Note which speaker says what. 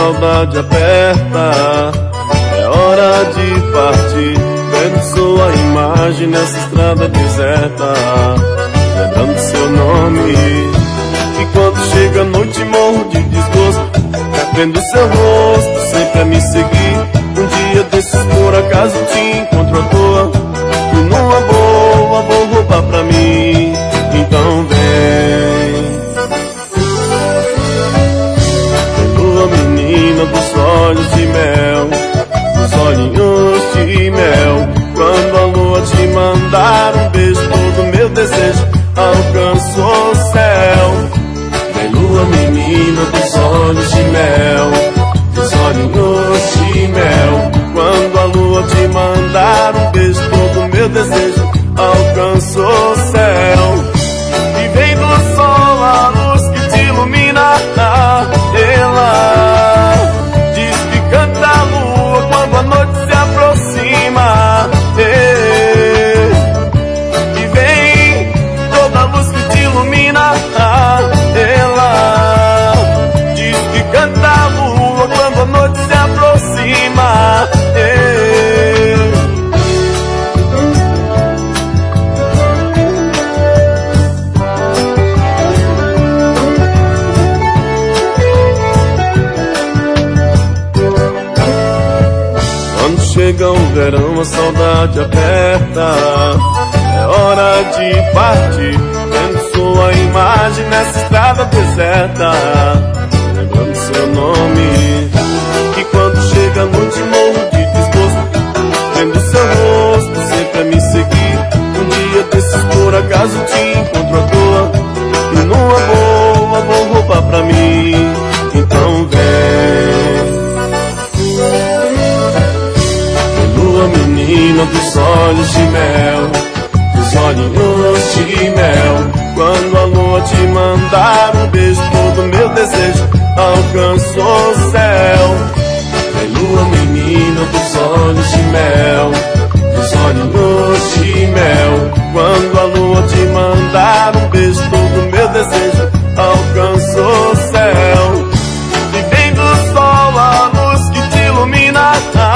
Speaker 1: saudade aperta, é hora de partir. Vendo sua imagem nessa estrada deserta, lembrando seu nome. E quando chega a noite morro de desgosto, vendo seu rosto sempre a me seguir. Um dia desses por acaso te encontro à toa, e numa boa vou roubar pra mim. Então vem, lua menina dos olhos de mel, dos olhinhos de mel. Quando a lua te mandar um beijo, todo meu desejo alcançou o céu. Vem lua menina dos olhos de mel, dos olhinhos de mel. Quando a lua te mandar um beijo, todo meu desejo alcançou o céu. E vem do sol a luz que te ilumina, ela diz que canta a lua quando a noite se aproxima. E vem toda a luz que te ilumina, ela diz que canta a lua quando a noite se aproxima. Quando chega o verão a saudade aperta, é hora de partir. Vendo sua imagem nessa estrada deserta, lembrando seu nome. E quando chega a noite morro de desgosto, vendo seu rosto sempre a me seguir. Um dia desses por acaso te encontro à toa, e numa boa vou roubar pra mim. Então vem, lua menina dos olhos de mel, dos olhinhos de mel. Quando a lua te mandar um beijo, todo meu desejo alcançou o céu. Vem lua menina dos olhos de mel, dos olhinhos de mel. Quando a lua te mandar um beijo, todo meu desejo alcançou o céu. E vem do sol a luz que te ilumina,